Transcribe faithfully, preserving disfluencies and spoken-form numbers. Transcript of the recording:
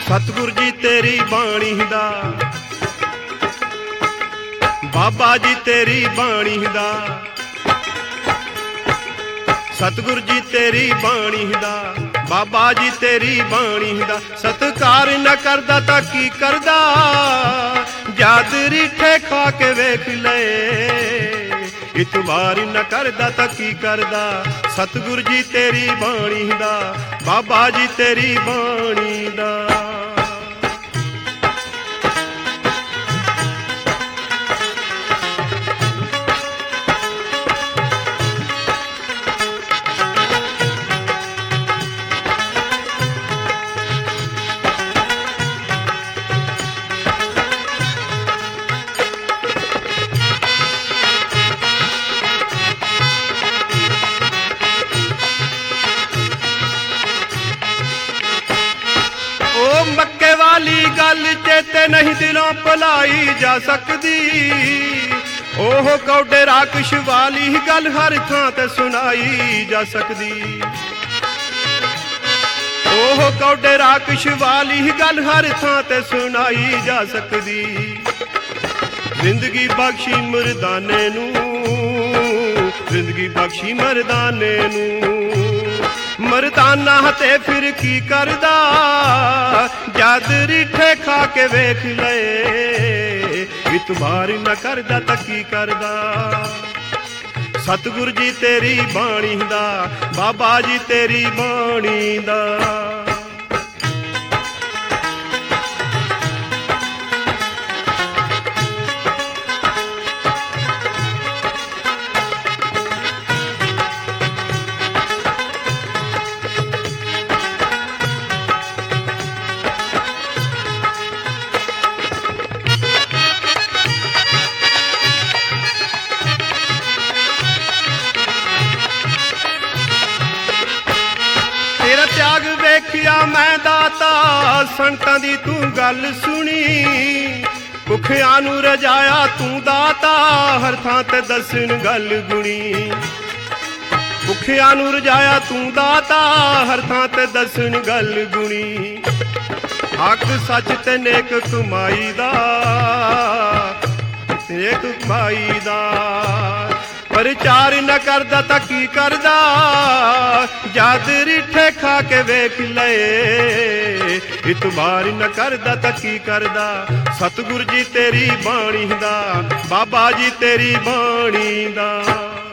सतगुर जी तेरी बाणी दा, बाबा जी तेरी बाणी दा, सतगुर जी तेरी बाणी दा, बाबा जी तेरी बाणी दा। सत्कार न करदा तां की करदा, जद रिठे खा के वेख ले। इतबार न करदा तां की करदा, सतगुर जी तेरी बाणी दा, बाबा जी तेरी बाणी दा। मक्के वाली गल चेते नहीं दिलों भुलाई जा सकदी, ओह कौडे राकश वाली गल हर थां ते सुनाई जा सकदी। ओह कौडे राकश वाली गल हर थां ते सुनाई जा सकदी। जिंदगी बख्शी मर्दाने नू, जिंदगी बख्शी मर्दाने नू, मर्दाना ते फिर की करदा, जद रिठे खा के वेख ले। इतबार न करदा तां की करदा, सतगुर जी तेरी बाणी दा, बाबा जी तेरी बाणी दा। तेरा त्याग वेखिया मैं दाता, संतां दी तू गल सुनी। भुखियां नू रजाया तू दाता, हर थां ते दसन गल गुणी। भुखियां नू रजाया तू दाता, हर थां ते दसन गल गुणी। हक सच ते नेक कमाई दा, नेक कमाई दा। प्रचार न करदा तां की करदा, जद रिठे खा के वेख ले। इतबार न करदा तां की करदा, सतगुर जी तेरी बाणी दा, बाबा जी तेरी बाणी दा।